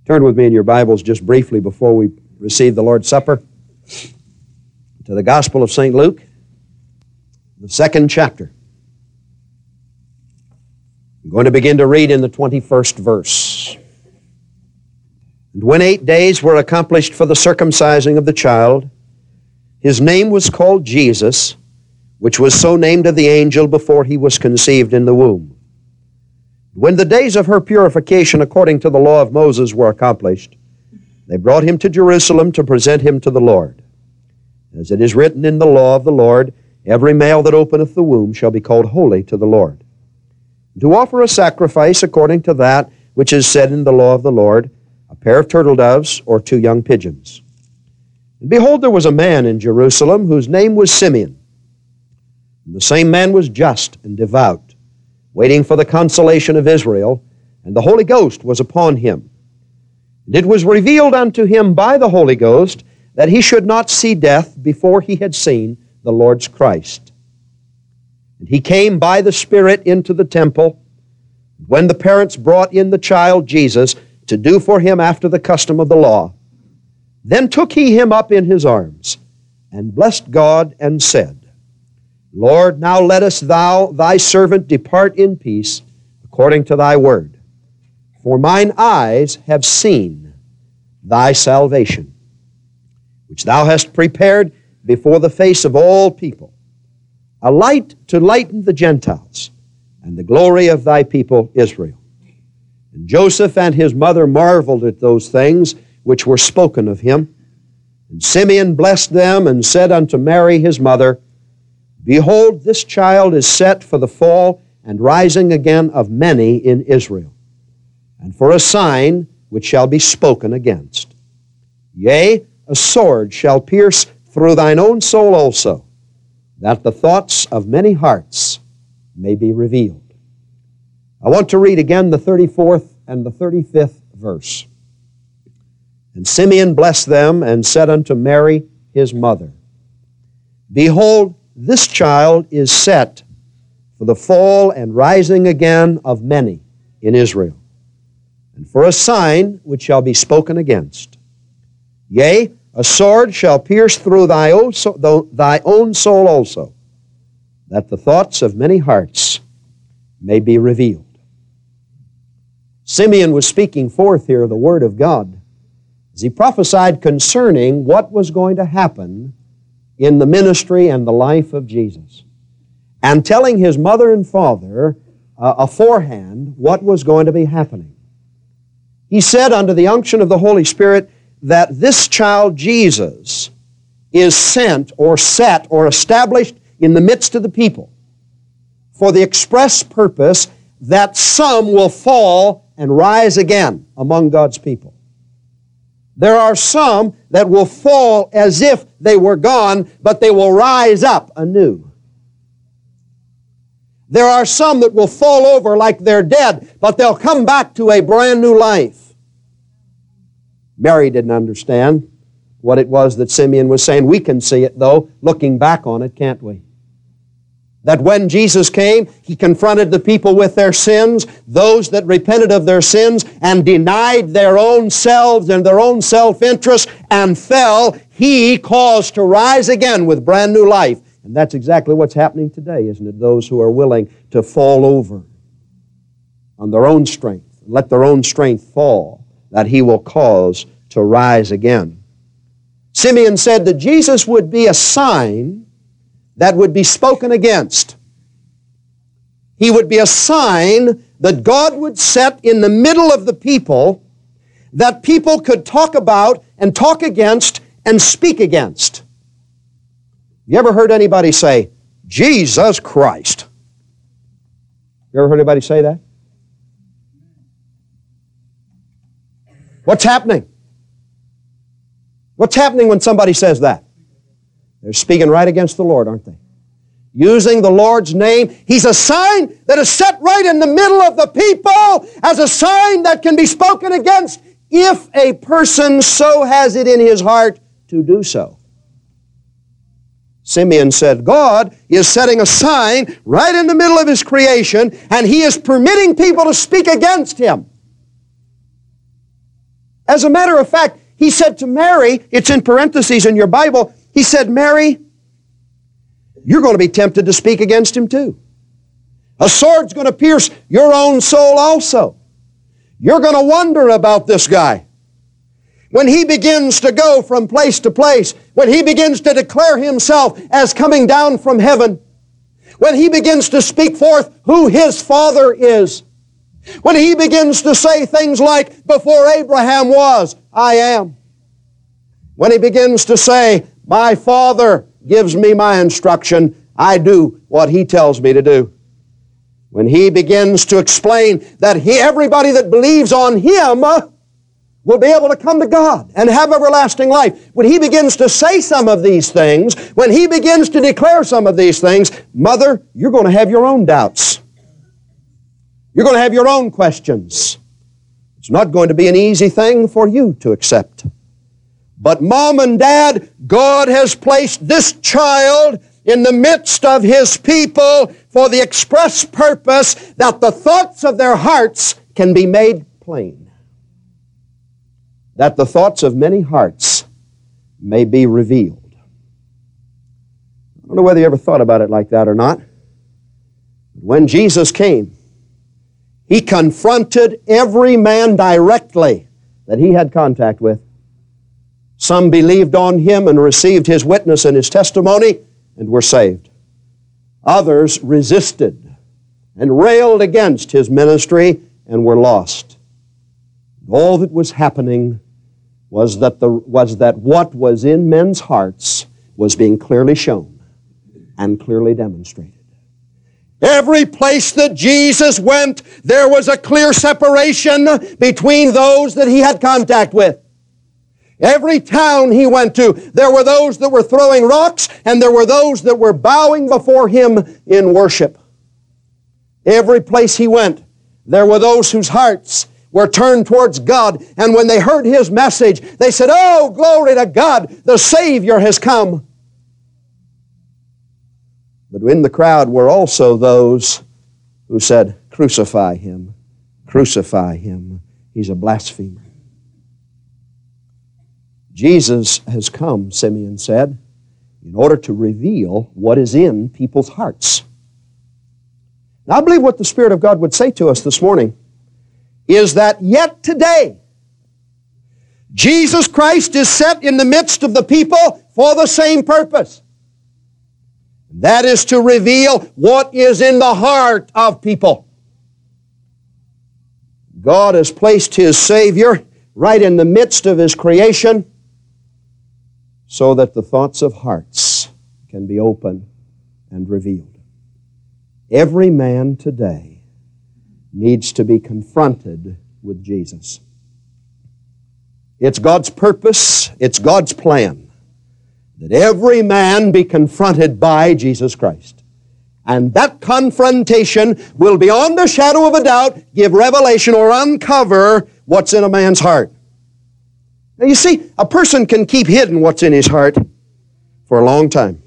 Turn with me in your Bibles just briefly before we receive the Lord's Supper to the Gospel of St. Luke, the 2nd chapter. I'm going to begin to read in the 21st verse. And when 8 days were accomplished for the circumcising of the child, his name was called Jesus, which was so named of the angel before he was conceived in the womb. When the days of her purification according to the law of Moses were accomplished, they brought him to Jerusalem to present him to the Lord. As it is written in the law of the Lord, every male that openeth the womb shall be called holy to the Lord. To offer a sacrifice according to that which is said in the law of the Lord, a pair of turtle doves or 2 young pigeons. And behold, there was a man in Jerusalem whose name was Simeon. And the same man was just and devout, waiting for the consolation of Israel, and the Holy Ghost was upon him. And it was revealed unto him by the Holy Ghost that he should not see death before he had seen the Lord's Christ. And he came by the Spirit into the temple. When the parents brought in the child Jesus to do for him after the custom of the law, then took he him up in his arms, and blessed God, and said, Lord, now lettest thou thy servant depart in peace, according to thy word. For mine eyes have seen thy salvation, which thou hast prepared before the face of all people, a light to lighten the Gentiles, and the glory of thy people Israel. And Joseph and his mother marveled at those things which were spoken of him. And Simeon blessed them, and said unto Mary his mother, Behold, this child is set for the fall and rising again of many in Israel, and for a sign which shall be spoken against. Yea, a sword shall pierce through thine own soul also, that the thoughts of many hearts may be revealed. I want to read again the 34th and the 35th verse. And Simeon blessed them, and said unto Mary his mother, Behold, this child is set for the fall and rising again of many in Israel, and for a sign which shall be spoken against. Yea, a sword shall pierce through thy own soul also, that the thoughts of many hearts may be revealed. Simeon was speaking forth here the word of God as he prophesied concerning what was going to happen in the ministry and the life of Jesus, and telling his mother and father aforehand what was going to be happening. He said under the unction of the Holy Spirit that this child Jesus is sent or set or established in the midst of the people for the express purpose that some will fall and rise again among God's people. There are some that will fall as if they were gone, but they will rise up anew. There are some that will fall over like they're dead, but they'll come back to a brand new life. Mary didn't understand what it was that Simeon was saying. We can see it, though, looking back on it, can't we? That when Jesus came, He confronted the people with their sins, those that repented of their sins and denied their own selves and their own self-interest and fell, He caused to rise again with brand new life. And that's exactly what's happening today, isn't it? Those who are willing to fall over on their own strength, let their own strength fall, that He will cause to rise again. Simeon said that Jesus would be a sign that would be spoken against. He would be a sign that God would set in the middle of the people that people could talk about and talk against and speak against. You ever heard anybody say, Jesus Christ? You ever heard anybody say that? What's happening? What's happening when somebody says that? They're speaking right against the Lord, aren't they? Using the Lord's name. He's a sign that is set right in the middle of the people as a sign that can be spoken against if a person so has it in his heart to do so. Simeon said, God is setting a sign right in the middle of His creation, and He is permitting people to speak against Him. As a matter of fact, he said to Mary, it's in parentheses in your Bible, he said, Mary, you're going to be tempted to speak against him too. A sword's going to pierce your own soul also. You're going to wonder about this guy. When he begins to go from place to place, when he begins to declare himself as coming down from heaven, when he begins to speak forth who his Father is, when he begins to say things like, before Abraham was, I am. When he begins to say, my Father gives me my instruction, I do what he tells me to do. When he begins to explain that everybody that believes on him will be able to come to God and have everlasting life. When he begins to say some of these things, when he begins to declare some of these things, mother, you're going to have your own doubts. You're going to have your own questions. It's not going to be an easy thing for you to accept. But mom and dad, God has placed this child in the midst of his people for the express purpose that the thoughts of their hearts can be made plain. That the thoughts of many hearts may be revealed. I don't know whether you ever thought about it like that or not. When Jesus came, he confronted every man directly that he had contact with. Some believed on him and received his witness and his testimony and were saved. Others resisted and railed against his ministry and were lost. All that was happening was that what was in men's hearts was being clearly shown and clearly demonstrated. Every place that Jesus went, there was a clear separation between those that he had contact with. Every town he went to, there were those that were throwing rocks and there were those that were bowing before him in worship. Every place he went, there were those whose hearts were turned towards God, and when they heard his message, they said, "Oh, glory to God, the Savior has come." But in the crowd were also those who said, "Crucify him, crucify him. He's a blasphemer." Jesus has come, Simeon said, in order to reveal what is in people's hearts. Now, I believe what the Spirit of God would say to us this morning is that yet today, Jesus Christ is set in the midst of the people for the same purpose. That is to reveal what is in the heart of people. God has placed His Savior right in the midst of His creation so that the thoughts of hearts can be open and revealed. Every man today needs to be confronted with Jesus. It's God's purpose, it's God's plan that every man be confronted by Jesus Christ. And that confrontation will, beyond a shadow of a doubt, give revelation or uncover what's in a man's heart. Now you see, a person can keep hidden what's in his heart for a long time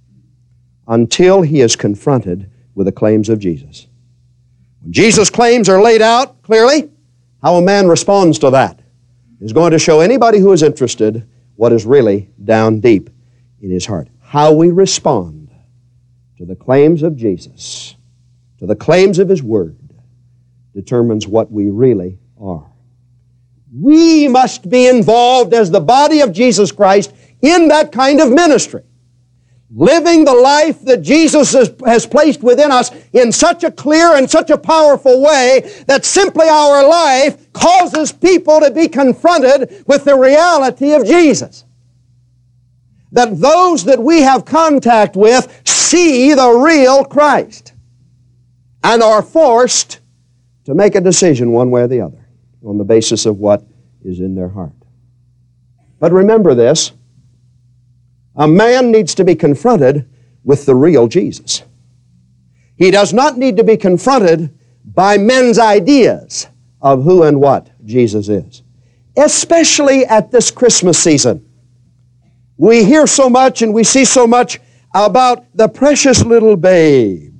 until he is confronted with the claims of Jesus. When Jesus' claims are laid out clearly, how a man responds to that is going to show anybody who is interested what is really down deep in his heart. How we respond to the claims of Jesus, to the claims of His Word, determines what we really are. We must be involved as the body of Jesus Christ in that kind of ministry, living the life that Jesus has placed within us in such a clear and such a powerful way that simply our life causes people to be confronted with the reality of Jesus. That those that we have contact with see the real Christ and are forced to make a decision one way or the other on the basis of what is in their heart. But remember this, a man needs to be confronted with the real Jesus. He does not need to be confronted by men's ideas of who and what Jesus is. Especially at this Christmas season. We hear so much and we see so much about the precious little babe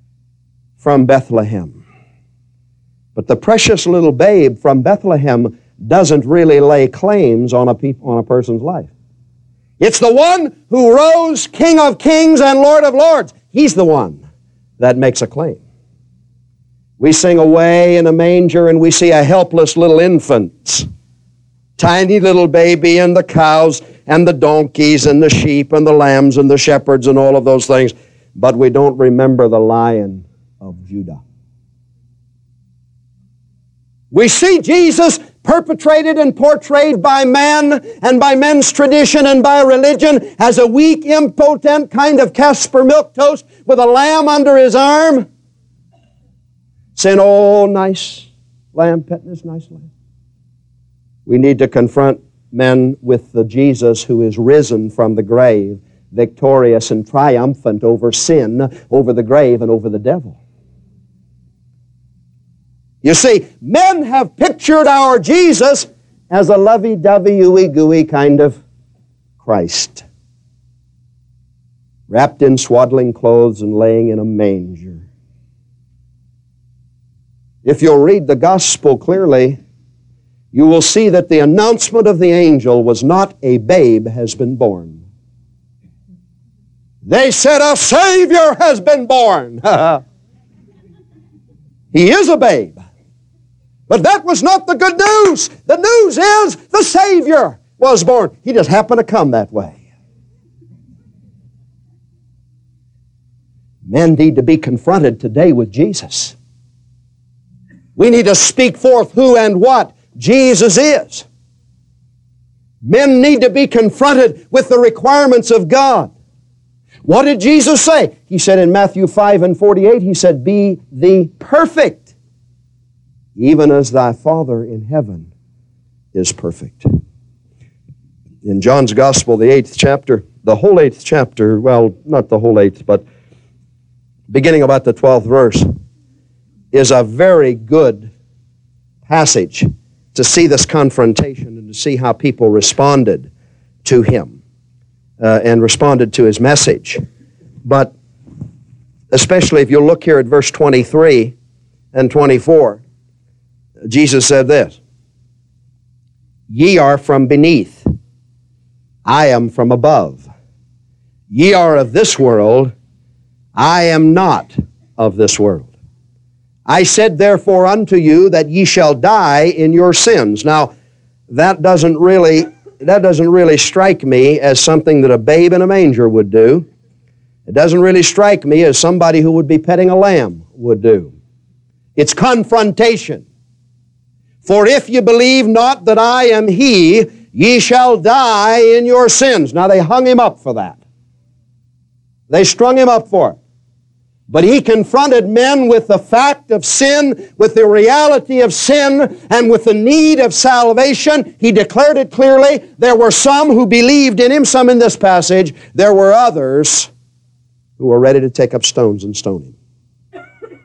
from Bethlehem. But the precious little babe from Bethlehem doesn't really lay claims on a person's life. It's the one who rose King of Kings and Lord of Lords. He's the one that makes a claim. We sing Away in a Manger, and we see a helpless little infant, tiny little baby, and the cows and the donkeys and the sheep and the lambs and the shepherds and all of those things, but we don't remember the Lion of Judah. We see Jesus perpetrated and portrayed by man and by men's tradition and by religion as a weak, impotent kind of Casper milquetoast with a lamb under his arm, saying, "Oh, nice lamb, petting this nice lamb." We need to confront men with the Jesus who is risen from the grave, victorious and triumphant over sin, over the grave, and over the devil. You see, men have pictured our Jesus as a lovey-dovey, ooey-gooey kind of Christ, wrapped in swaddling clothes and laying in a manger. If you'll read the gospel clearly, you will see that the announcement of the angel was not "a babe has been born." They said, "A Savior has been born." He is a babe. But that was not the good news. The news is the Savior was born. He just happened to come that way. Men need to be confronted today with Jesus. We need to speak forth who and what Jesus is. Men need to be confronted with the requirements of God. What did Jesus say? He said in Matthew 5:48, He said, "Be thee perfect, even as thy Father in heaven is perfect." In John's Gospel, the 8th chapter, the whole 8th chapter, well, not the whole 8th, but beginning about the 12th verse, is a very good passage to see this confrontation and to see how people responded to Him and responded to His message. But especially if you look here at verse 23 and 24, Jesus said this, "Ye are from beneath, I am from above. Ye are of this world, I am not of this world. I said therefore unto you that ye shall die in your sins." Now, that doesn't really strike me as something that a babe in a manger would do. It doesn't really strike me as somebody who would be petting a lamb would do. It's confrontation. "For if ye believe not that I am He, ye shall die in your sins." Now, they hung Him up for that. They strung Him up for it. But He confronted men with the fact of sin, with the reality of sin, and with the need of salvation. He declared it clearly. There were some who believed in Him, some in this passage. There were others who were ready to take up stones and stone Him.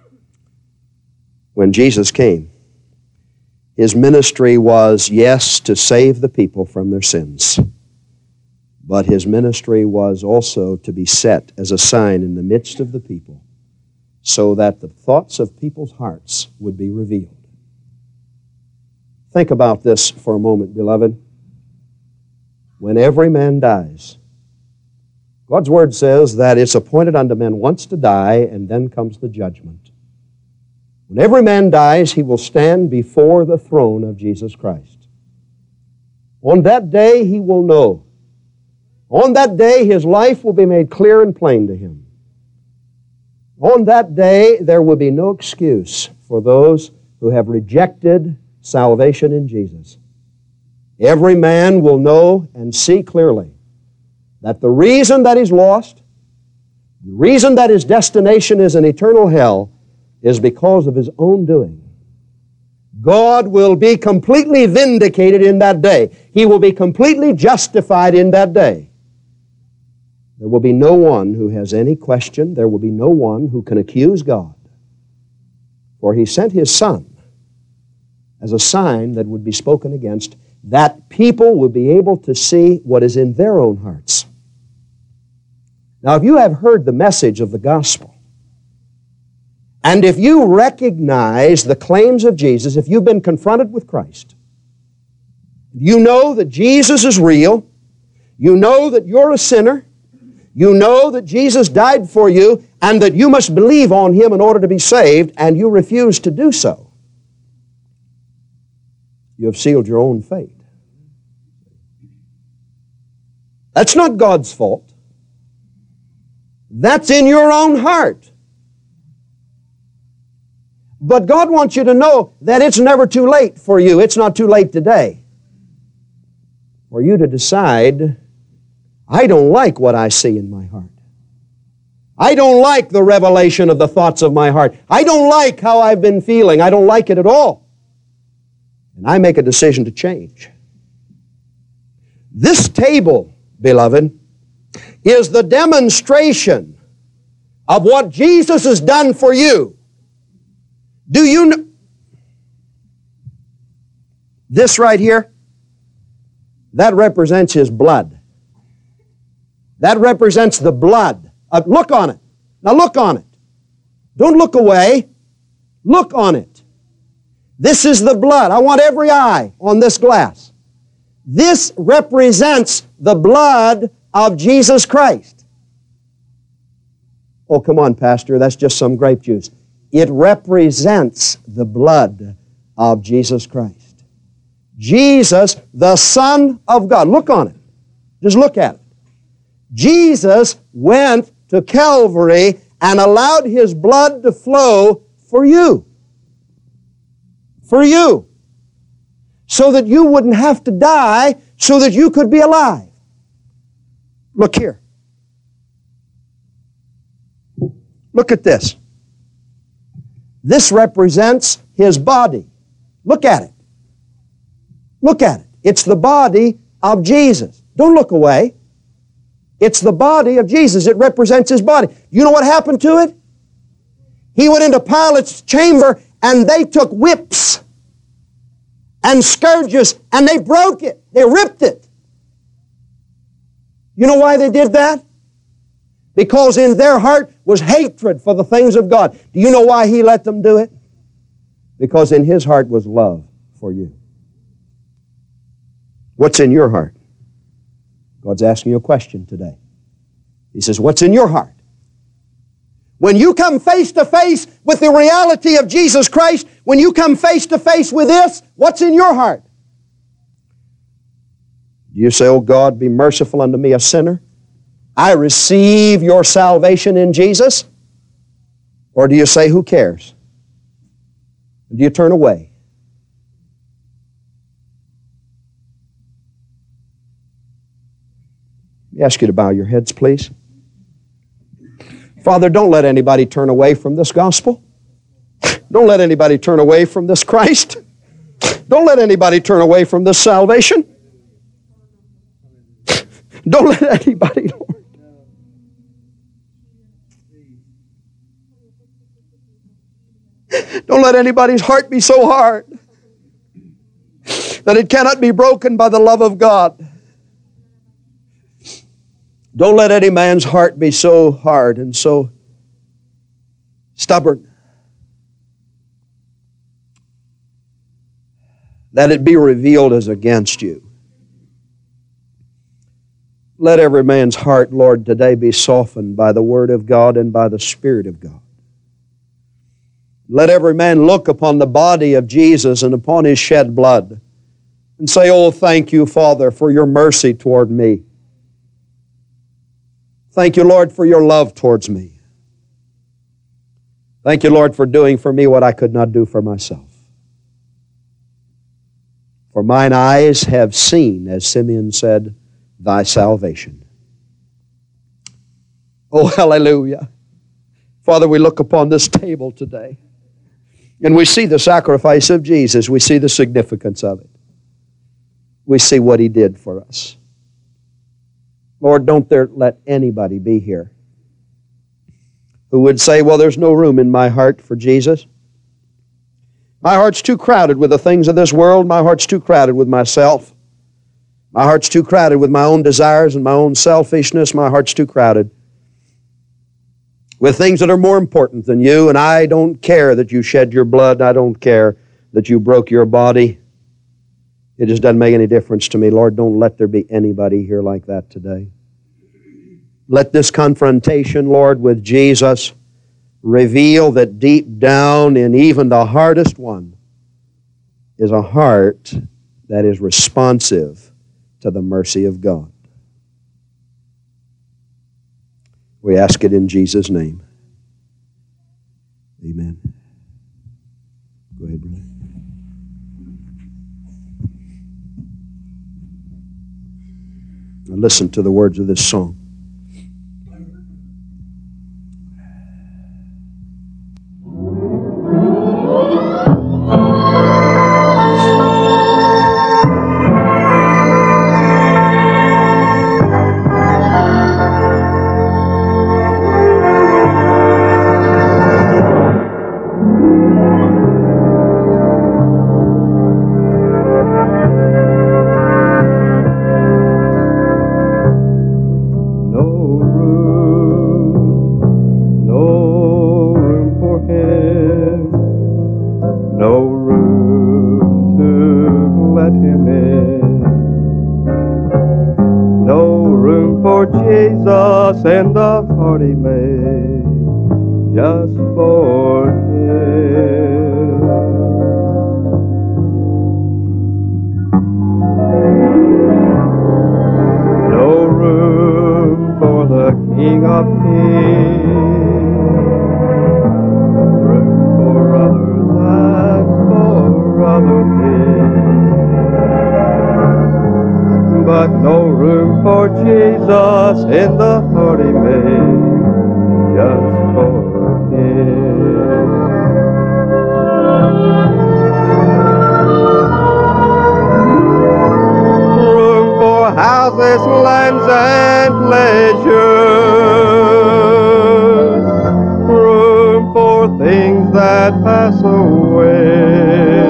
When Jesus came, His ministry was, yes, to save the people from their sins. But His ministry was also to be set as a sign in the midst of the people, so that the thoughts of people's hearts would be revealed. Think about this for a moment, beloved. When every man dies, God's Word says that it's appointed unto men once to die, and then comes the judgment. When every man dies, he will stand before the throne of Jesus Christ. On that day, he will know. On that day, his life will be made clear and plain to him. On that day, there will be no excuse for those who have rejected salvation in Jesus. Every man will know and see clearly that the reason that he's lost, the reason that his destination is an eternal hell, is because of his own doing. God will be completely vindicated in that day. He will be completely justified in that day. There will be no one who has any question. There will be no one who can accuse God. For He sent His Son as a sign that would be spoken against, that people will be able to see what is in their own hearts. Now, if you have heard the message of the gospel, and if you recognize the claims of Jesus, if you've been confronted with Christ, You know that Jesus is real. You know that you're a sinner. You know that Jesus died for you and that you must believe on Him in order to be saved, and you refuse to do so. You have sealed your own fate. That's not God's fault. That's in your own heart. But God wants you to know that it's never too late for you. It's not too late today for you to decide, I don't like what I see in my heart. I don't like the revelation of the thoughts of my heart. I don't like how I've been feeling. I don't like it at all. And I make a decision to change. This table, beloved, is the demonstration of what Jesus has done for you. Do you know? This right here, that represents His blood. That represents the blood. Look on it. Now look on it. Don't look away. Look on it. This is the blood. I want every eye on this glass. This represents the blood of Jesus Christ. Oh, come on, Pastor, that's just some grape juice. It represents the blood of Jesus Christ. Jesus, the Son of God. Look on it. Just look at it. Jesus went to Calvary and allowed His blood to flow for you. For you. So that you wouldn't have to die, so that you could be alive. Look here. Look at this. This represents His body. Look at it. Look at it. It's the body of Jesus. Don't look away. It's the body of Jesus. It represents His body. You know what happened to it? He went into Pilate's chamber and they took whips and scourges and they broke it. They ripped it. You know why they did that? Because in their heart was hatred for the things of God. Do you know why He let them do it? Because in His heart was love for you. What's in your heart? God's asking you a question today. He says, what's in your heart? When you come face to face with the reality of Jesus Christ, when you come face to face with this, what's in your heart? Do you say, oh God, be merciful unto me, a sinner? I receive your salvation in Jesus? Or do you say, who cares? Do you turn away? Let me ask you to bow your heads, please. Father, don't let anybody turn away from this gospel. Don't let anybody turn away from this Christ. Don't let anybody turn away from this salvation. Don't let anybody, Lord. Don't let anybody's heart be so hard that it cannot be broken by the love of God. Don't let any man's heart be so hard and so stubborn that it be revealed as against you. Let every man's heart, Lord, today be softened by the Word of God and by the Spirit of God. Let every man look upon the body of Jesus and upon His shed blood and say, oh, thank you, Father, for your mercy toward me. Thank you, Lord, for your love towards me. Thank you, Lord, for doing for me what I could not do for myself. For mine eyes have seen, as Simeon said, thy salvation. Oh, hallelujah. Father, we look upon this table today, and we see the sacrifice of Jesus. We see the significance of it. We see what He did for us. Lord, don't let anybody be here who would say, well, there's no room in my heart for Jesus. My heart's too crowded with the things of this world. My heart's too crowded with myself. My heart's too crowded with my own desires and my own selfishness. My heart's too crowded with things that are more important than you, and I don't care that you shed your blood. I don't care that you broke your body. It just doesn't make any difference to me. Lord, don't let there be anybody here like that today. Let this confrontation, Lord, with Jesus reveal that deep down in even the hardest one is a heart that is responsive to the mercy of God. We ask it in Jesus' name. Amen. Go ahead, brother. Now listen to the words of this song. And the heart He made just for Him. No room for the King of Kings, room for others and for other things, but no room for Jesus in the heart He made just for Him. Room for houses, lands, and pleasures, room for things that pass away,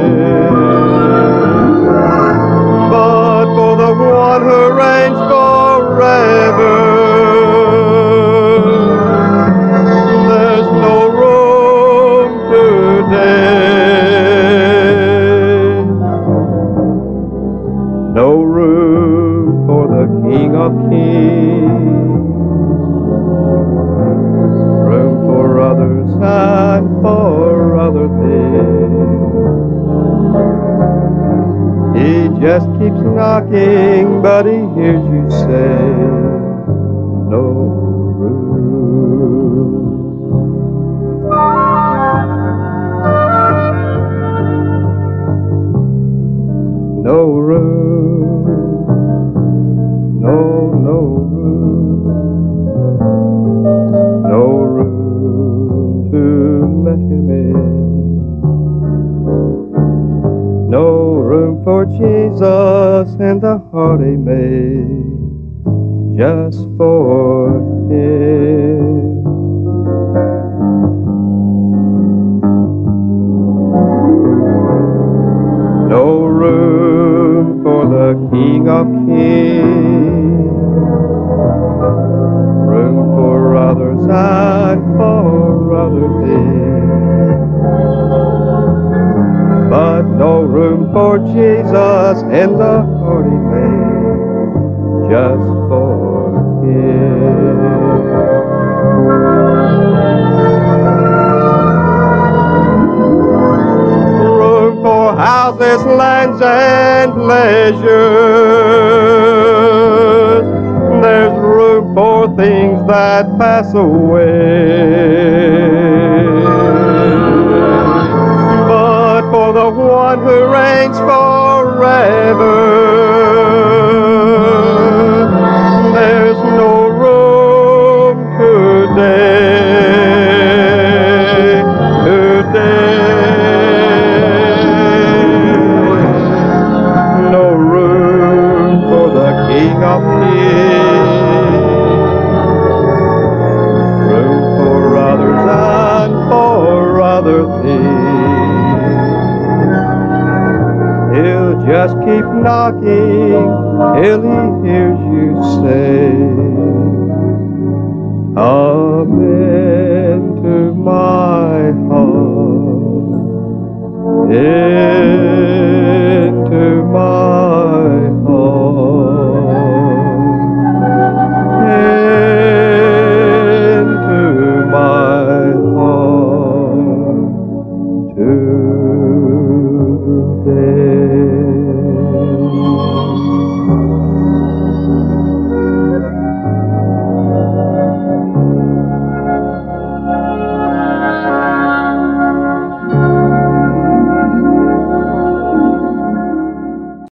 but for the one who reigns forever, there's no room today. No room for the King of Kings, room for others and for other things. He just keeps knocking, but He hears you say, no room. No room, no room, no room to let Him in. No room for Jesus in the heart He made just for Him. No room for the King of Kings, room for others and for other things, but no room for Jesus in the heart He made just for Him. Room for houses, lands, and pleasures, there's room for things that pass away, but for the one who reigns forever, there's no room today, no room for the King of Kings, room for others and for other things. He'll just keep knocking till He hears you say, come into my heart, into my